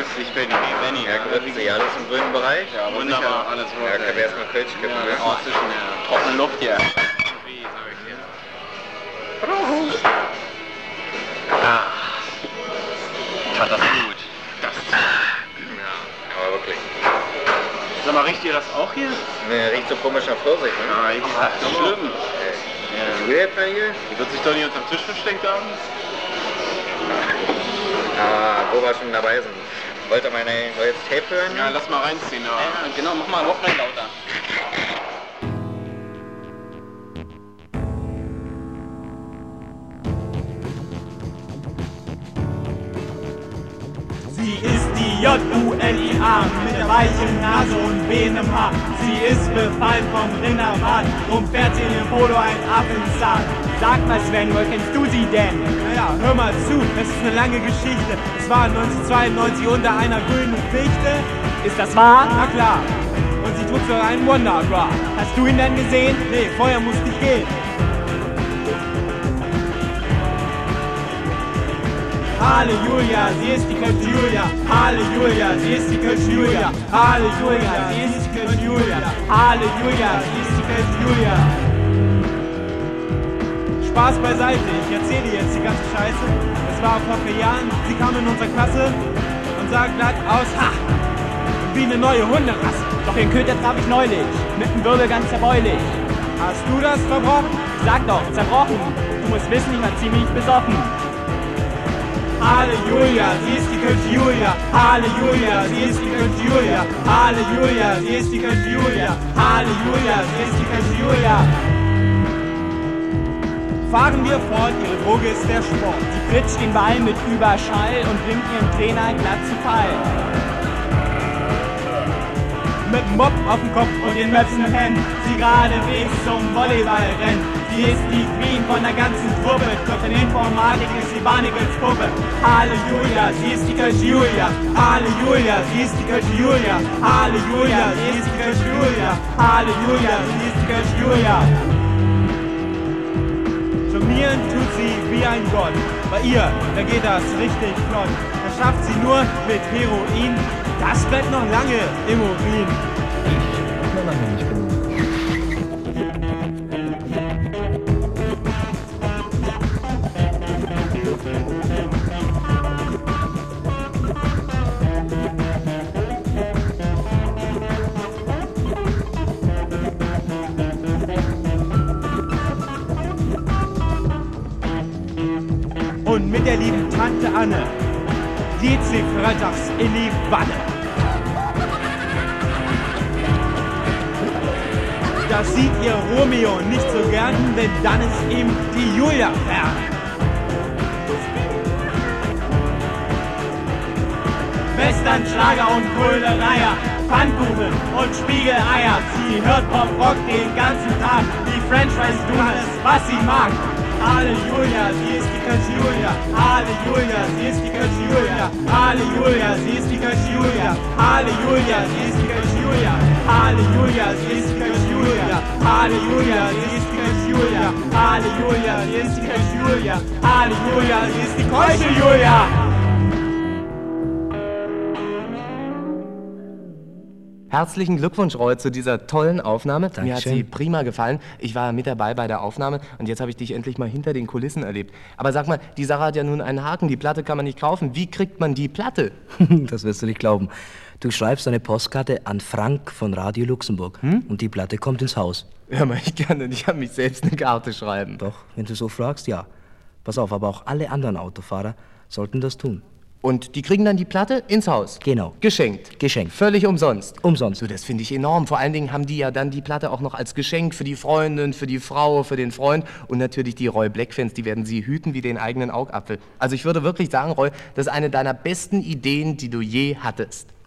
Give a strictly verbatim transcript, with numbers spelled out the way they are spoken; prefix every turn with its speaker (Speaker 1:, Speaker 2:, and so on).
Speaker 1: Ich bin Benny.
Speaker 2: Ja, grüßen Sie, alles im grünen Bereich?
Speaker 1: Ja, wunderbar. Alles
Speaker 2: Ja, können wir erstmal Kölsch kippen,
Speaker 1: ja,
Speaker 2: ne?
Speaker 1: oh, zwischen der trockenen Luft hier. Wie, sag ich hier. Ah. Tat das gut. Das ist...
Speaker 2: Ja, aber wirklich.
Speaker 1: Sag mal, riecht ihr das auch hier?
Speaker 2: Ne, riecht so komisch nach Pfirsich, ne?
Speaker 1: Ja, ich
Speaker 2: Ach,
Speaker 1: ist schlimm.
Speaker 2: Okay.
Speaker 1: Ja.
Speaker 2: Du jetzt mal hier?
Speaker 1: Die wird sich doch nicht unterm Tisch versteckt haben?
Speaker 2: Ah, wo wir schon dabei sind. Wollt ihr meine neues Tape hören?
Speaker 1: Ja, lass mal reinziehen. Ja, ja genau, mach mal überhaupt nicht lauter.
Speaker 3: Sie ist die J U L I A mit der weichen Nase und wehendem Haar. Sie ist befallen vom Rindermarkt, drum fährt sie in dem Polo ein Affenzahn. Sag mal Sven, woher kennst du sie denn? Naja, hör mal zu, das ist eine lange Geschichte. Es war neunzehnhundertzweiundneunzig unter einer grünen Fichte. Ist das wahr? Na klar. Und sie trug so einen Wonderbra. Hast du ihn denn gesehen? Nee, vorher musste ich gehen. Halleluja, sie ist die Kölsche Julia. Halleluja, sie ist die Kölsche Julia. Halleluja, sie ist die Kölsche Julia. Halleluja, sie ist die Kölsche Julia. Spaß beiseite, ich erzähle dir jetzt die ganze Scheiße. Es war vor vier Jahren, sie kam in unsere Klasse und sah glatt aus, ha, wie eine neue Hunderasse.
Speaker 4: Doch den Köter traf ich neulich, mit dem Wirbel ganz zerbeulich.
Speaker 3: Hast du das verbrochen?
Speaker 4: Sag doch, zerbrochen. Du musst wissen, ich war ziemlich besoffen.
Speaker 3: Halleluja, sie ist die Kölsche Julia. Halleluja, sie ist die Kölsche Julia. Halleluja, sie ist die Kölsche Julia. Halleluja, sie ist die Kölsche Julia. Fahren wir fort, ihre Droge ist der Sport.
Speaker 4: Sie flitscht den Ball mit Überschall und bringt ihrem Trainer glatt zu Fall.
Speaker 3: Mit dem Mob auf dem Kopf und den Möpsen im Hemd, sie geradewegs zum Volleyball rennt. Sie ist die Queen von der ganzen Truppe, doch in Informatik ist sie Barnacles Puppe. Halleluja, sie ist die Kölsche Julia. Halleluja, sie ist die Kölsche Julia. Halleluja, sie ist die Kölsche Julia. Halleluja, sie ist die Kölsche Julia. Jonglieren tut sie wie ein Gott. Bei ihr, da geht das richtig flott. Das schafft sie nur mit Heroin. Das bleibt noch lange im Urin.
Speaker 5: Ich noch lange nicht genug.
Speaker 3: Und mit der lieben Tante Anne geht sie freitags in die Wanne. Das sieht ihr Romeo nicht so gern, denn dann ist ihm die Julia fern. Western, Schlager und Grölereier, Pfannkuchen und Spiegeleier. Sie hört Pop-Rock den ganzen Tag, die French Fries tun es, was sie mag. Halleluja, sie ist die Kölsche Julia. Halleluja, sie ist die Kölsche Julia. Halleluja, sie ist die Kölsche Julia. Halleluja, sie ist die Kölsche Julia. Halleluja, sie ist die Kölsche Julia. Halleluja, sie ist die Kölsche Julia. Halleluja, sie ist die Kölsche Julia. Halleluja, sie ist die Kölsche Julia.
Speaker 6: Herzlichen Glückwunsch, Roy, zu dieser tollen Aufnahme.
Speaker 5: Dankeschön.
Speaker 6: Mir hat sie prima gefallen. Ich war mit dabei bei der Aufnahme und jetzt habe ich dich endlich mal hinter den Kulissen erlebt. Aber sag mal, die Sache hat ja nun einen Haken. Die Platte kann man nicht kaufen. Wie kriegt man die Platte?
Speaker 5: Das wirst du nicht glauben. Du schreibst eine Postkarte an Frank von Radio Luxemburg
Speaker 6: Hm?
Speaker 5: und die Platte kommt ins Haus.
Speaker 6: Hör mal, ich kann nicht an mich selbst eine Karte schreiben.
Speaker 5: Doch, wenn du so fragst, ja. Pass auf, aber auch alle anderen Autofahrer sollten das tun.
Speaker 6: Und die kriegen dann die Platte ins Haus?
Speaker 5: Genau.
Speaker 6: Geschenkt?
Speaker 5: Geschenkt.
Speaker 6: Völlig umsonst?
Speaker 5: Umsonst.
Speaker 6: Du, das finde ich enorm. Vor allen Dingen haben die ja dann die Platte auch noch als Geschenk für die Freundin, für die Frau, für den Freund und natürlich die Roy Black-Fans, die werden sie hüten wie den eigenen Augapfel. Also ich würde wirklich sagen, Roy, das ist eine deiner besten Ideen, die du je hattest.